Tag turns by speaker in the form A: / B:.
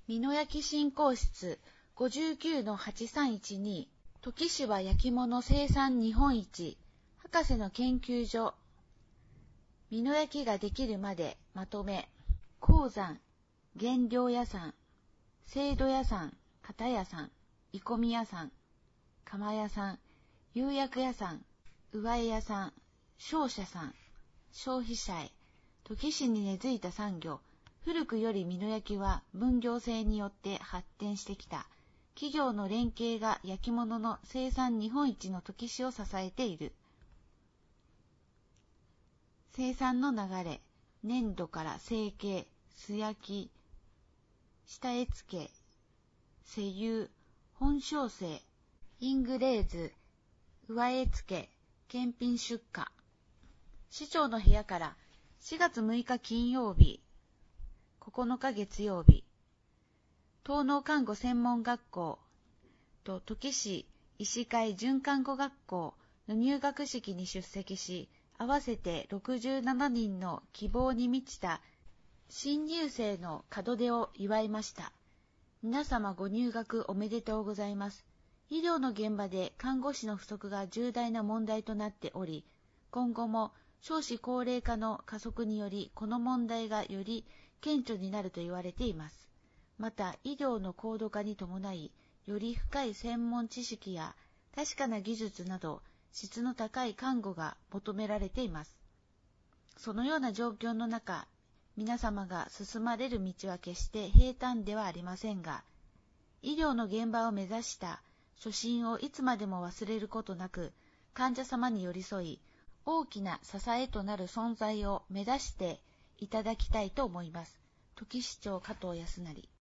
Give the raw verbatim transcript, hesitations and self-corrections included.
A: 美濃焼振興室 ごじゅうきゅうのはちさんいちに 土岐市は焼き物生産日本一博士の研究所。美濃焼ができるまでまとめ。鉱山、原料屋さん、制度屋さん、型屋さん、鋳込み屋さん、窯屋さん、釉薬屋さん、上絵屋さん、商社さん、消費者へ、土岐市に根付いた産業。古くより美濃焼は分業制によって発展してきた。企業の連携が焼き物の生産日本一の土岐市を支えている。生産の流れ、粘土から成形、素焼き、下絵付け、施釉、本焼成、イングレーズ、上絵付け、検品出荷。市長の部屋からしがつむいか金曜日、ここのか月曜日、東農看護専門学校と土岐市医師会准看護学校の入学式に出席し、合わせてろくじゅうななにんの希望に満ちた新入生の門出を祝いました。皆様ご入学おめでとうございます。医療の現場で看護師の不足が重大な問題となっており、今後も少子高齢化の加速によりこの問題がより顕著になると言われています。また、医療の高度化に伴い、より深い専門知識や確かな技術など、質の高い看護が求められています。そのような状況の中、皆様が進まれる道は決して平坦ではありませんが、医療の現場を目指した初心をいつまでも忘れることなく、患者様に寄り添い、大きな支えとなる存在を目指していただきたいと思います。土岐市長加藤康成。